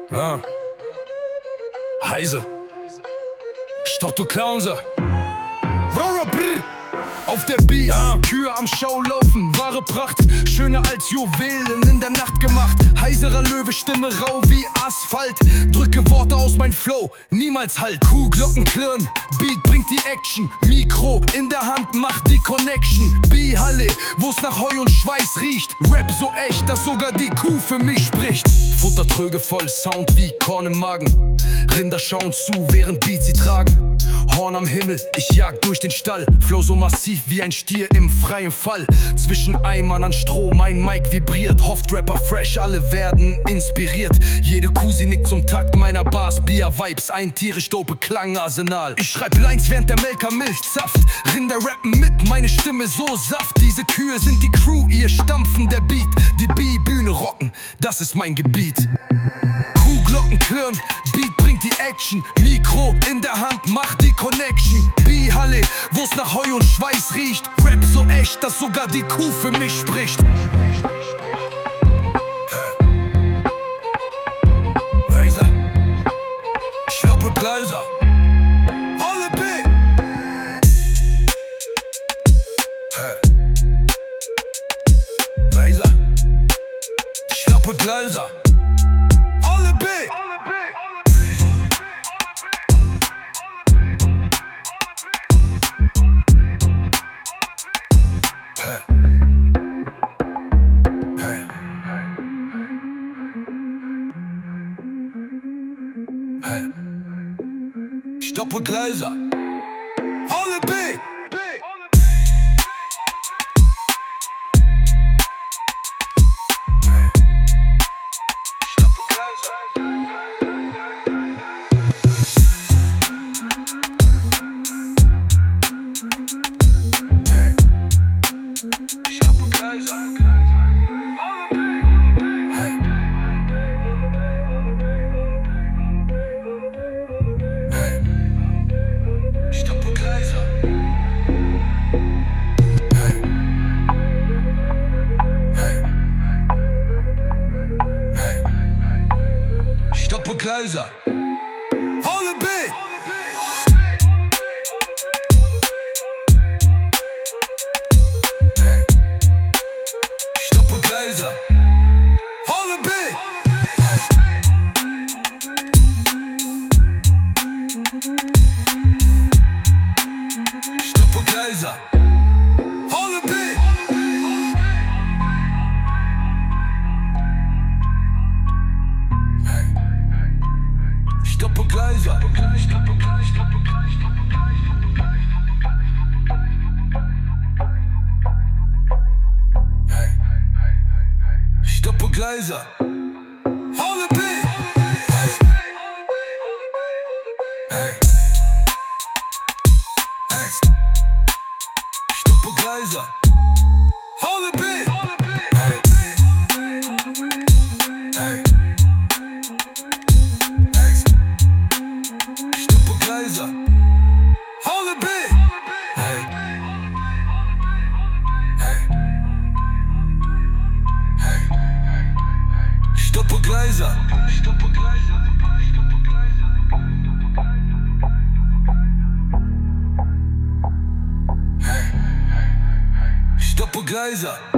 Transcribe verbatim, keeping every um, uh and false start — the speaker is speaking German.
Ah. Heise. Stopp, du Clownser. Auf der Beat, ah. Kühe am Schau laufen, wahre Pracht. Schöner als Juwelen in der Nacht gemacht. Heiserer Löwe, Stimme rau wie Asphalt. Drücke Worte aus mein Flow, niemals halt. Kuhglocken klirren, Beat bringt die Action. Mikro in der Hand macht die Connection. B-Halle, wo's nach Heu und Schweiß riecht. Rap so echt, dass sogar die Kuh für mich spricht. Futter tröge voll Sound wie Korn im Magen. Rinder schauen zu, während Beats sie tragen. Horn am Himmel, ich jag durch den Stall. Flow so massiv wie ein Stier im freien Fall. Zwischen Eimern an Stroh, mein Mic vibriert. Hofft Rapper fresh, alle werden inspiriert. Jede Kuh, sie nickt zum Takt meiner Bars. Bier-Vibes, ein tierisch dope Klangarsenal. Ich schreib Lines, während der Melker Milch zapft. Rinder rappen mit, meine Stimme so saft. Diese Kühe sind die Crew, ihr Stampfen der Beat. Die B-Bühne rocken, das ist mein Gebiet. Kuhglocken klirren, Beat bringt die Action. Mikro in der Hand, macht die Connection. B-Halle, wo's nach Heu und Schweiß riecht. Rap so echt, dass sogar die Kuh für mich spricht. Weiser, Schnappe Gleiser. Alle B. Weiser, Schnappe Gleiser. Alle B. Stoppe Gleiser. Alle B. Stoppe Gleiser. Stoppe Gleiser. Stoppe Gleiser. Alle B. Stoppe Gleiser. Alle B. Stoppe Gleiser. Alle B. Stoppe Gleiser. Stoppe Gleiser. Alle B. Stoppe Gleiser. Alle B. Gleiser. Alle B. Hey. Hey. Hey. Stoppe Gleiser. Stoppe Gleiser. Stoppe Gleiser.